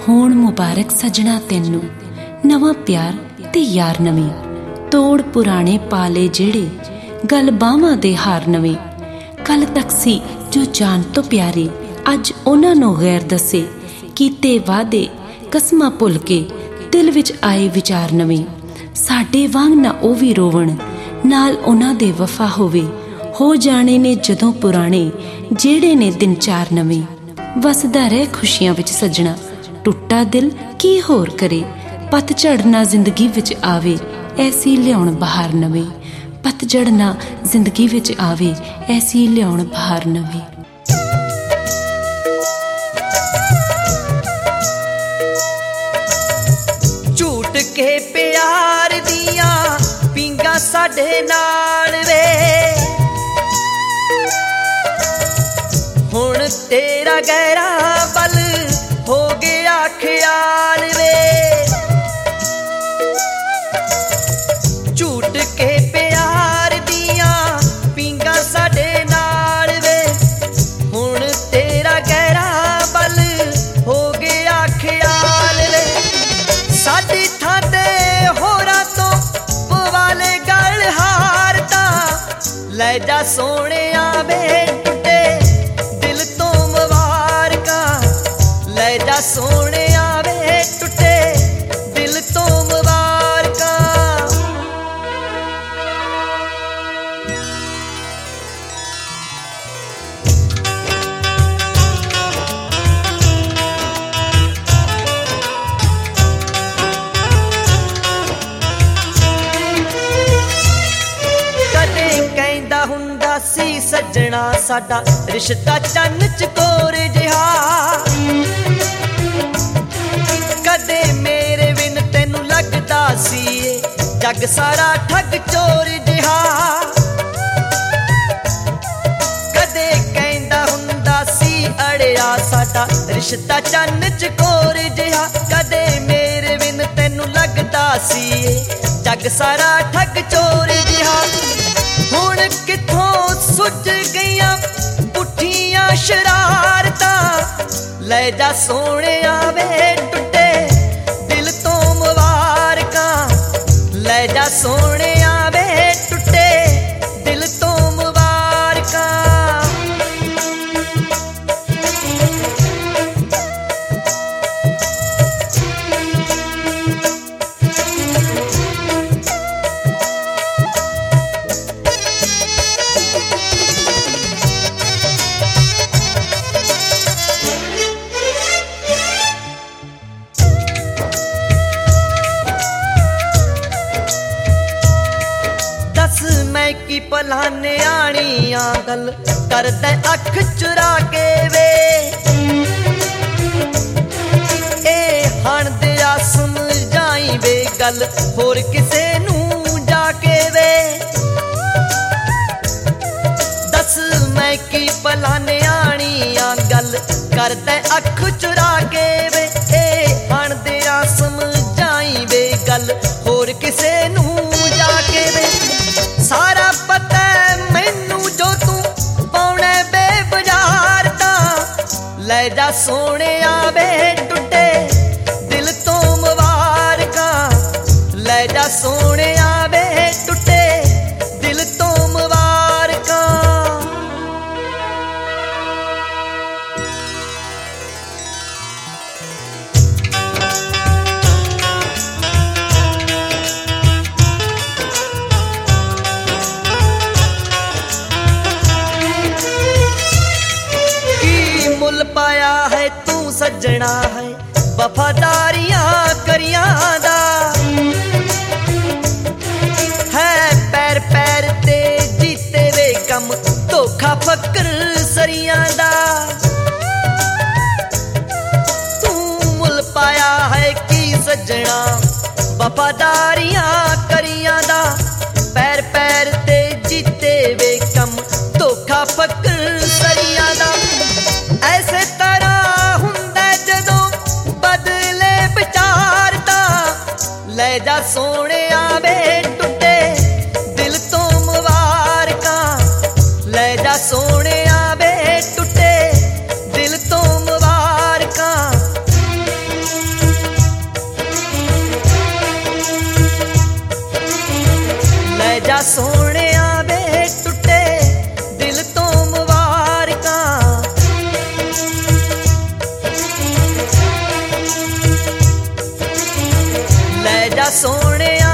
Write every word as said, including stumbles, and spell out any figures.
ਹੋਣ ਮੁਬਾਰਕ ਸਜਣਾ ਤੈਨੂੰ, ਨਵਾਂ ਪਿਆਰ ਤੇ ਯਾਰ ਨਵੇਂ, ਤੋੜ ਪੁਰਾਣੇ ਪਾਲੇ ਜਿਹੜੇ, ਗਲ ਬਾਹਾਂ ਦੇ ਹਾਰ ਨਵੇਂ। ਕੱਲ ਤੱਕ ਸੀ ਜੋ ਜਾਨ ਤੋਂ ਪਿਆਰੇ, ਅੱਜ ਉਹਨਾਂ ਨੂੰ ਗੈਰ ਦੱਸੇ, ਕੀਤੇ ਵਾਅਦੇ ਕਸਮਾਂ ਭੁੱਲ ਕੇ ਦਿਲ ਵਿੱਚ ਆਏ ਵਿਚਾਰ ਨਵੇਂ। ਸਾਡੇ ਵਾਂਗ ਨਾ ਉਹ ਵੀ ਰੋਵਣ, ਨਾਲ ਉਹਨਾਂ ਦੇ ਵਫਾ ਹੋਵੇ, ਹੋ ਜਾਣੇ ਨੇ ਜਦੋਂ ਪੁਰਾਣੇ ਜਿਹੜੇ ਨੇ ਦਿਨ ਚਾਰ ਨਵੇਂ। ਵਸਦਾ ਰਹਿ ਖੁਸ਼ੀਆਂ ਵਿੱਚ ਸੱਜਣਾ, ਟੁੱਟਾ ਦਿਲ ਕੀ ਹੋਰ ਕਰੇ, ਪਤਝੜ ਨਾ ਜ਼ਿੰਦਗੀ ਵਿੱਚ ਆਵੇ, ਐਸੀ ਲਿਆਉਣ ਬਹਾਰ ਨਵੇਂ। ਪਤਝੜ ਨਾ ਜ਼ਿੰਦਗੀ ਵਿੱਚ ਆਵੇ, ਐਸੀ ਲਿਆਉਣ ਬਹਾਰ ਨਵੇਂ। ਝੂਟ ਕੇ ਪਿਆਰ ਦੀਆਂ ਪੀਂਗਾ ਸਾਡੇ ਨਾਲ ਵੇ, ਹੁਣ ਤੇਰਾ ਗਹਿਰਾ ਵੱਲ ਹੋ ਗਿਆ ਖਿਆਲ ਵੇ। ਝੂਟ ਕੇ ਪਿਆਰ ਦੀਆਂ ਪੀਂਗਾ ਸਾਡੇ ਨਾਲ ਵੇ, ਹੁਣ ਤੇਰਾ ਗਹਿਰਾ ਵੱਲ ਹੋ ਗਿਆ ਖਿਆਲ ਵੇ। ਸਾਡੀ ਥਾਂ ਤੇ ਹੋਰਾਂ ਤੋਂ ਪਵਾਲੇ ਗਲ ਹਾਰ ਤਾਂ, ਲੈ ਜਾ ਸੋਹਣਿਆ ਵੇ ਟੁੱਟੇ ਦਿਲ ਤੋਂ ਮੁਬਾਰਕਾਂ, ਲੈ ਜਾ ਸੋਹਣਿਆ ਵੇ ਟੁੱਟੇ ਦਿਲ ਤੋਂ ਮੁਬਾਰਕਾਂ। ਕਦੇ ਕਹਿੰਦਾ ਹੁੰਦਾ ਸੀ ਸੱਜਣਾ ਸਾਡਾ ਰਿਸ਼ਤਾ ਚੰਨ ਚਕੋਰ ਜਿਹਾ, ਕਦੇ ਮੇਰੇ ਬਿਨ ਤੈਨੂੰ ਲੱਗਦਾ ਸੀ ਏ ਜੱਗ ਸਾਰਾ ਠੱਗ ਚੋਰ ਜਿਹਾ। ਕਦੇ ਕਹਿੰਦਾ ਹੁੰਦਾ ਸੀ ਅੜਿਆ ਸਾਡਾ ਰਿਸ਼ਤਾ ਚੰਨ ਚਕੋਰ ਜਿਹਾ, ਕਦੇ ਮੇਰੇ ਬਿਨ ਤੈਨੂੰ ਲੱਗਦਾ ਸੀ ਏ ਜੱਗ ਸਾਰਾ ਠੱਗ ਚੋਰ ਜਿਹਾ। ਹੁਣ ਕਿੱਥੋਂ ਸੁੱਜ ਗਈਆਂ ਪੁੱਠੀਆਂ ਸ਼ਰਾਰਤਾਂ, ਲੈ ਜਾ ਸੋਹਣਿਆ ਵੇ ਟੁੱਟੇ ਦਿਲ ਤੋਂ ਮੁਬਾਰਕਾਂ, ਲੈ ਜਾ ਸੋਹਣਿਆ ਵੇ ਟੁੱਟੇ ਦਿਲ ਤੋਂ ਮੁਬਾਰਕਾਂ। ਮੈਂ ਕੀ ਭਲਾ ਨਿਆਣੀਆਂ ਗੱਲ ਕਰਦਾ ਅੱਖ ਚੁਰਾ ਕੇ ਵੇ, ਇਹ ਹਣ ਦਿਆ ਸਮਝਾਈ ਵੇ ਗੱਲ ਹੋਰ ਕਿਸੇ ਨੂੰ ਜਾ ਕੇ ਵੇ। ਦੱਸ ਮੈਂ ਕੀ ਭਲਾ ਨਿਆਣੀਆਂ ਗੱਲ ਕਰਦਾ ਅੱਖ ਚੁਰਾ ਕੇ ਵੇ, ਇਹ ਹਣ ਦਿਆ ਸਮਝਾਈ ਵੇ ਗੱਲ ਹੋਰ ਕਿਸੇ ਨੂੰ ਜਾ ਕੇ ਵੇ। ਸਾਰਾ ਪਤਾ ਮੈਨੂੰ ਜੋ ਤੂੰ ਪਾਉਣਾ ਬੇਬਾਜ਼ਾਰ ਤਾਂ, ਲੈ ਜਾ ਸੋਹਣਿਆ ਵੇ ਟੁੱਟੇ ਦਿਲ ਤੋਂ ਮੁਬਾਰਕਾਂ, ਲੈ ਜਾ ਸੋਹਣਿਆ ਵੇ ਟੁੱਟੇ ਦਿਲ ਤੋਂ ਮੁਬਾਰਕਾਂ। ਮੁੱਲ ਪਾਇਆ ਹੈ ਤੂੰ ਸੱਜਣਾ ਹੈ ਵਫਾਦਾਰੀਆਂ ਕਰੀਆਂ ਦਾ, ਹੈ ਪੈਰ ਪੈਰ ਤੇ ਜੀਤੇ ਵੇ ਕੰਮ ਧੋਖਾ ਫਕਰ ਸਰੀਆਂ ਦਾ। ਤੂੰ ਮੁੱਲ ਪਾਇਆ ਹੈ ਕੀ ਸੱਜਣਾ ਵਫਾਦਾਰੀਆਂ ਕਰੀਆਂ ਦਾ, ਪੈਰ ਪੈਰ ਤੇ ਜੀਤੇ ਵੇ ਕੰਮ ਧੋਖਾ ਫਕਰ ਸਰੀਆਂ ਦਾ। ਐਸੇ ਤਰ੍ਹਾਂ ਹੁੰਦਾ ਜਦੋਂ ਬਦਲੇ ਵਿਚਾਰ ਤਾਂ, ਲੈ ਜਾ ਸੋਹਣਿਆ ਵੇ ਟੁੱਟੇ ਦਿਲ ਤੋਂ ਮੁਬਾਰਕਾਂ, ਲੈ ਜਾ ਸੋਹਣਿਆ ਵੇ ਟੁੱਟੇ ਦਿਲ ਤੋਂ ਮੁਬਾਰਕਾਂ। ਜਾ ਸੋਹਣਿਆ